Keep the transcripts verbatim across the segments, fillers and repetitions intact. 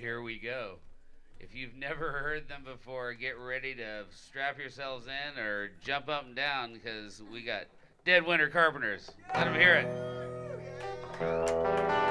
here we go. If you've never heard them before, get ready to strap yourselves in or jump up and down because we got Dead Winter Carpenters. Let them hear it.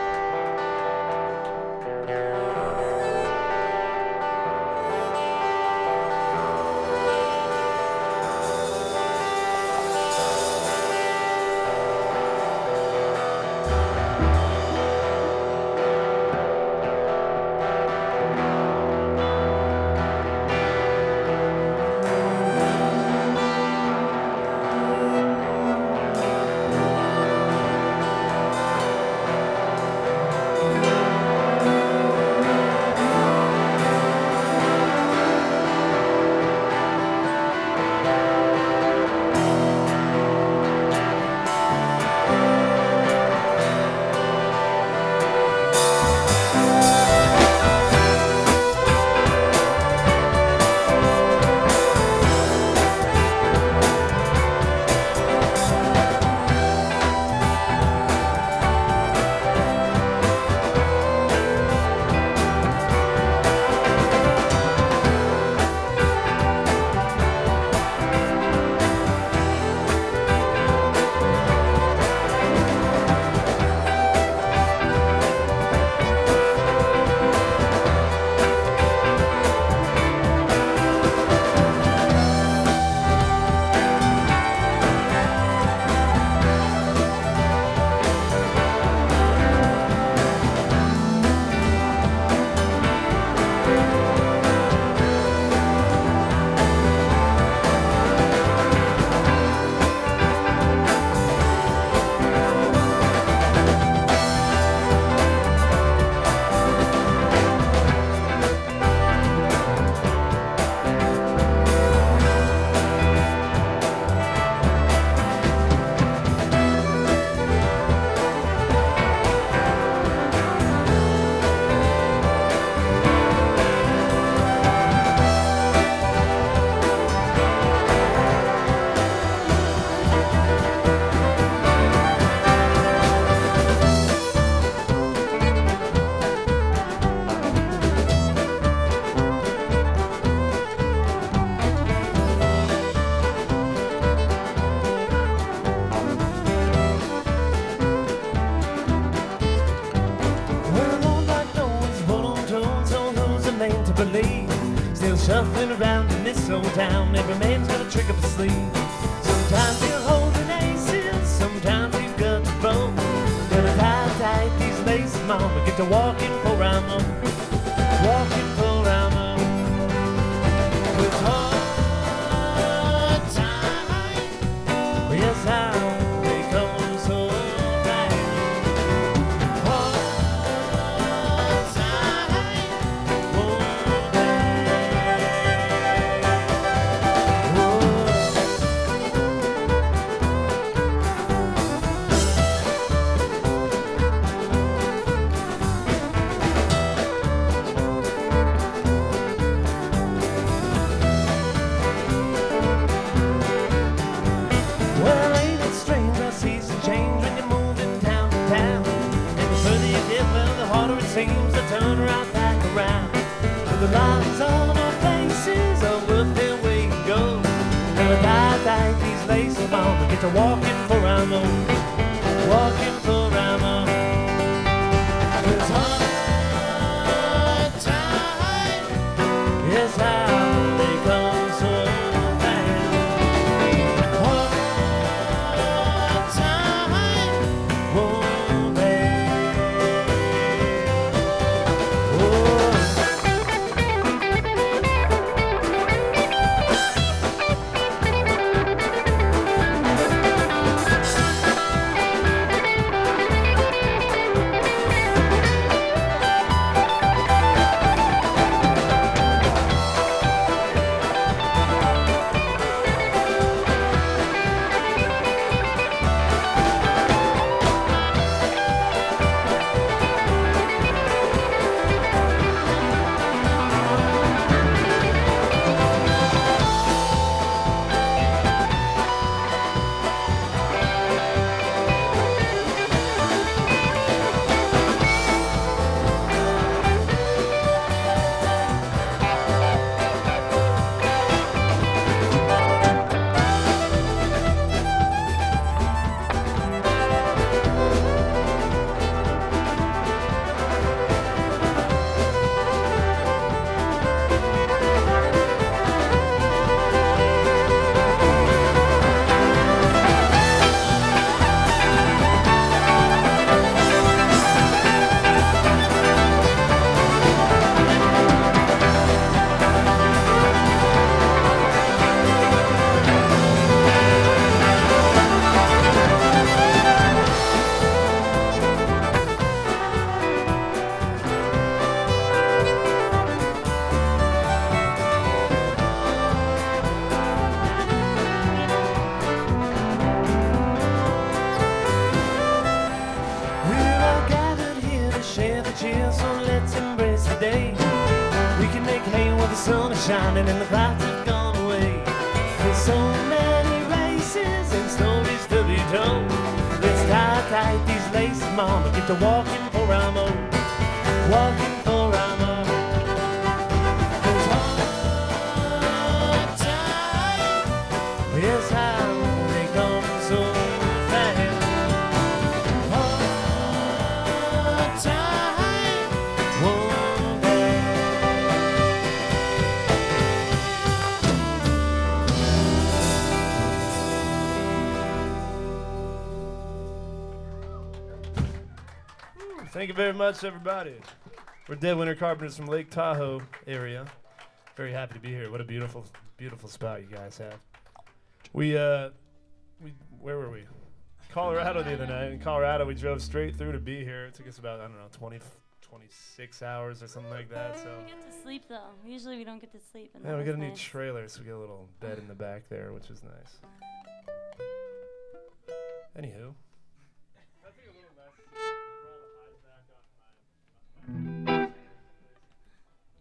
Shuffling around in this old town, every man's got a trick up his sleeve. Sometimes you're holding aces, sometimes you've got to roll. Gonna tie tight these laces, mama, get to walking for Rama, walking for Rama. With hard time, yes, how they come so fast. Hard time, oh, seems to turn right back around. But the lines on our faces are worth their weight in gold. Gonna tie tight these laces, mama, get to walking for Rama, walking for Rama. It's hard time, yes, how they come so fast. Hard time, oh, shining and the clouds have gone away. There's so many races and stories to be told. Let's tie tight these laces, mama, get to walking for our mo, walking for our mo. There's hard time, yes, how they come so fast. Hard time, one day. Thank you very much, everybody. We're Dead Winter Carpenters from Lake Tahoe area. Very happy to be here. What a beautiful, beautiful spot you guys have. We, uh, we, where were we? Colorado the other night. In Colorado, we drove straight through to be here. It took us about, I don't know, twenty, twenty-six hours or something like that. So. We get to sleep though. Usually we don't get to sleep. And Yeah, that we was got a new nice. trailer, so we got a little bed in the back there, which is nice. Anywho.